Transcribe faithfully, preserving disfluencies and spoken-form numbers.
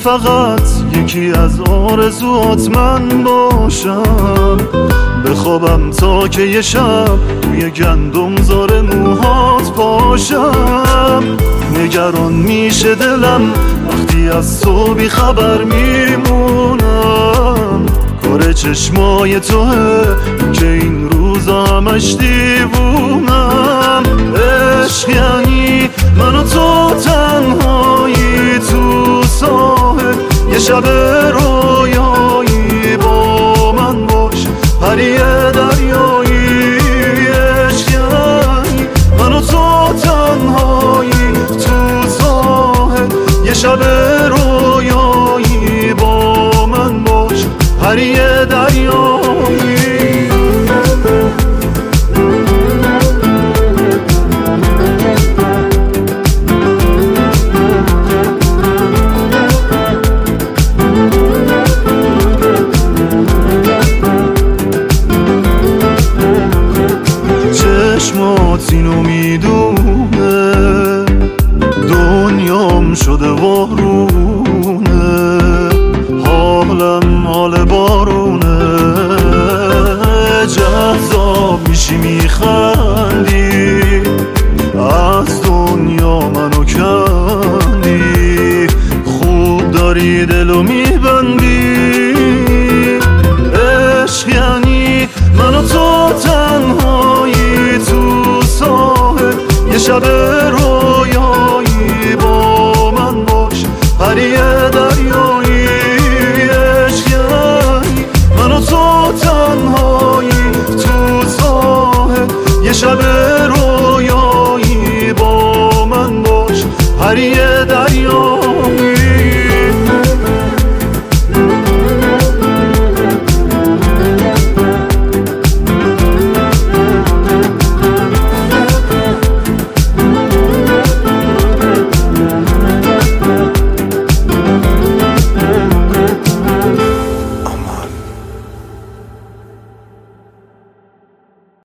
فقط یکی از آرزوات من باشم، بخوابم تا که یه شب توی گندم زار موهات باشم. نگران میشه دلم وقتی از تو بی خبر میمونم، کار چشمای توه که این روزا همش دیوونم. عشق یعنی من و تو تنهایی تو ساحل، یه شب رویایی با من باش پری دریایی. عشق یعنی من و تو تنهایی تو ساحل، یه شب